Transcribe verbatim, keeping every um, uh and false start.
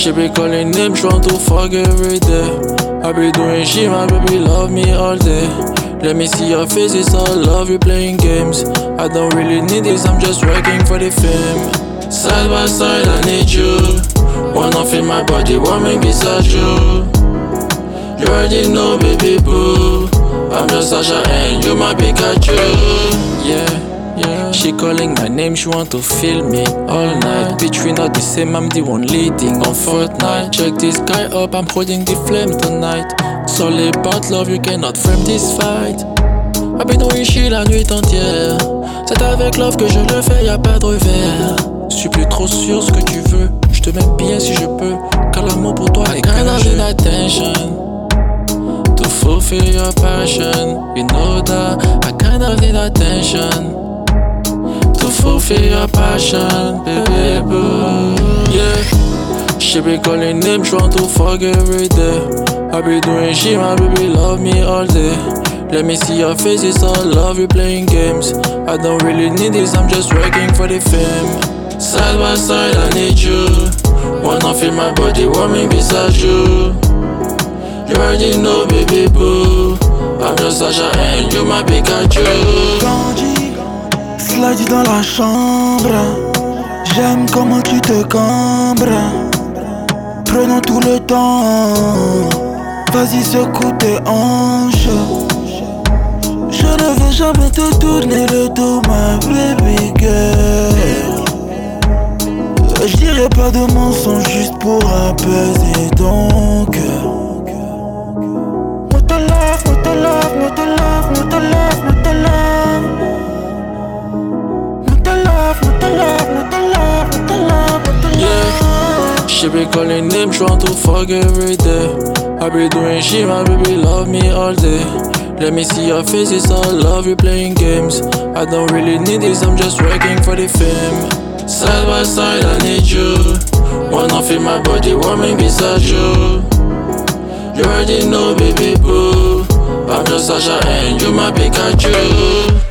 She be calling names, trying to fuck every day. I be doing shit, my baby love me all day. Let me see your face, it's all love, you playing games. I don't really need this, I'm just working for the fame. Side by side, I need you. Wanna feel my body warming beside you. You already know, baby boo, I'm just Sasha and you my Pikachu. Yeah, yeah. She calling my name, she want to feel me all night. Bitch, we not the same, I'm the one leading on Fortnite. Check this guy up, I'm holding the flame tonight. Solid about love, you cannot frame this fight. I've been doing shit la nuit entière. C'est avec love que je le fais, y'a pas de revers. Je suis plus trop sûr ce que tu veux, je te mets bien si je peux. Car l'amour pour toi est kind of an attention to fulfill your passion. You know that I kind of need attention to fulfill your passion, baby boo. Yeah, she be calling names, trying to fuck every day. I be doing shit, my baby love me all day. Let me see your face, it's all love, you playing games. I don't really need this, I'm just working for the fame. Side by side, I need you. Wanna feel my body warming beside you. You already know, baby boo, I'm just Sasha and you my Pikachu. Gandhi, slide dans la chambre. J'aime comment tu te cambres. Prenons tout le temps. Vas-y, secoue tes hanches. Je ne vais jamais te tourner le dos, ma baby girl. Je dirais pas de mensonges juste pour apaiser ton cœur. Moi te love, moi te love, moi te love, moi te love, moi te love. Moi te love, moi te love, moi te love, moi te love, moi te love. Yeah, she be calling names, trying to fuck every day. I be doing shit, my baby love me all day. Let me see your face, it's all love, you playing games. I don't really need this, I'm just working for the fame. Side by side, I need you. Wanna feel my body warming beside you. You already know, baby boo, I'm just Sasha and you my Pikachu.